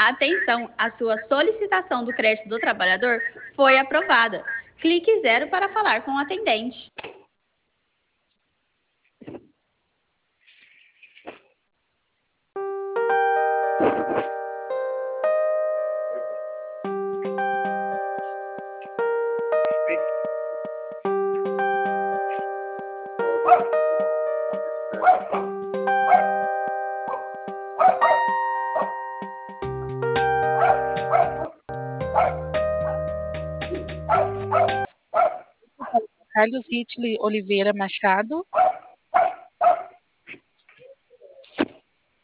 Atenção, a sua solicitação do crédito do trabalhador foi aprovada. Clique 0 para falar com o atendente. Carlos Hitler Oliveira Machado.